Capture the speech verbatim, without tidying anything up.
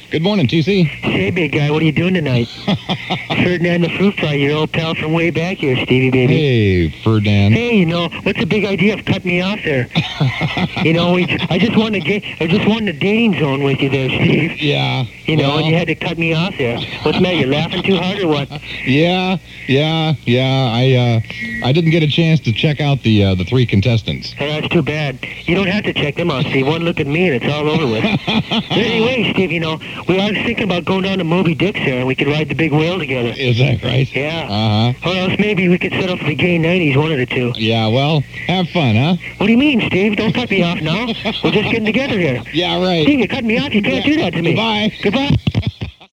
Good morning, T C. Hey, big guy, what are you doing tonight? Ferdinand the Fruit Fly, your old pal from way back here, Stevie, baby. Hey, Ferdinand. Hey, you know, what's the big idea of cutting me off there? you know, we, I just wanted to get, I just wanted a dating zone with you there, Steve. Yeah. You know, well, and you had to cut me off there. What's the matter? You're laughing too hard or what? Yeah, yeah, yeah. I uh, I didn't get a chance to check out the uh, the three contestants. Oh, that's too bad. You don't have to check them out, Steve. One look at me and it's all over with. But anyway, Steve, you know, we are thinking about going down to Moby Dick's there and we could ride the big whale together. Is that right? Yeah. Uh-huh. Or else maybe we could set up for the gay nineties, one of the two. Yeah, well, have fun, huh? What do you mean, Steve? Don't cut me off now. We're just getting together here. Yeah, right. Steve, you cut me off. You can't Yeah. do that to me. Goodbye. Goodbye.